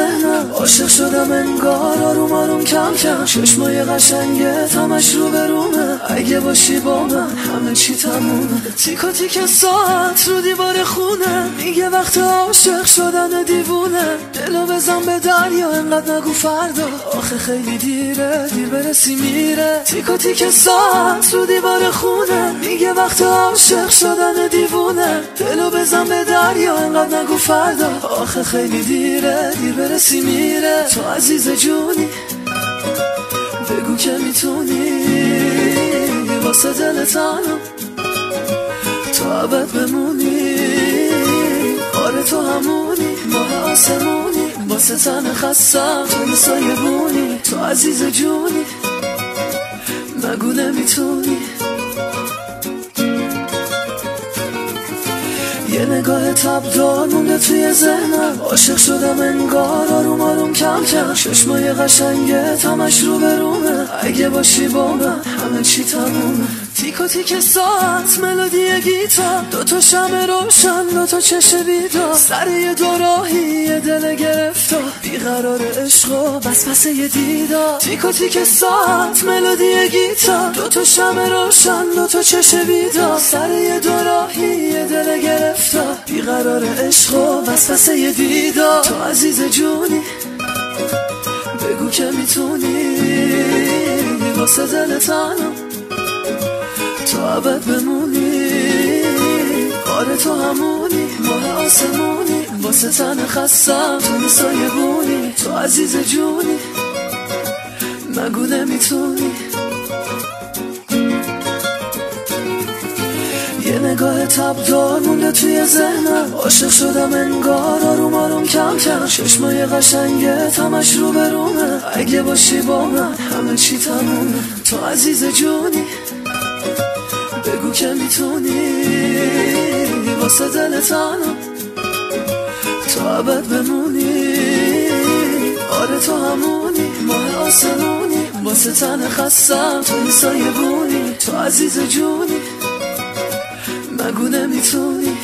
ذهنم عاشق شدم انگار آروم آروم کم کم چشمای قشنگت همش رو به رومه اگه باشی با من همه چی تمومه تیکا تیک ساعت رو دیوار خونه میگه وقت عاشق شدن دیوونه دلو بزن به دریا انقدر نگو فردا آخه خیلی دیره دیر برسی میره تیکا تیک ساعت رو دیوار خونه میگه وقت عاشق شدن دیوونه دلو بزن به دریا انقدر نگو فردا آخه خیلی دیره دیر برسی میره تو عزیز جونی بگو که میتونی واسه دل تنم تو ابد بمونی آره تو همونی ماه آسمونی واسه تن خستم توی سایه بونی تو عزیز جونی مگو نمیتونی یه نگاه تبدار مونده توی ذهنم عاشق شدم انگار آروم آروم کم کم چشمای قشنگت همش رو به رومه اگه باشی با من همه چی تمومه تیکا تیک ساعت ملودی گیتار دوتا شمع روشن دوتا چشم بیدار سر یه دوراهی یه دل گرفتار بیقرار عشق و وسوسه یه دیدار تیکا تیک ساعت ملودی گیتار دوتا شمع روشن دوتا چشم بیدار سر یه دوراهی یه دل گرفتار بیقرار عشق و وسوسه یه دیدار تو عزیز جونی بگو که میتونی واسه دل تنم تو ابد بمونی آره تو همونی ماه آسمونی واسه تن خستم توی سایه بونی تو عزیز جونی مگو نمیتونی یه نگاه تبدار مونده توی ذهنم عاشق شدم انگار آروم آروم کم کم چشمای قشنگت همش رو به رومه اگه باشی با من همه چی تمومه تو عزیز جونی بگو که میتونی واسه دل تنم تو ابد بمونی آره تو همونی ماه آسمونی واسه تن خستم توی سایه بونی تو عزیز جونی مگو نمیتونی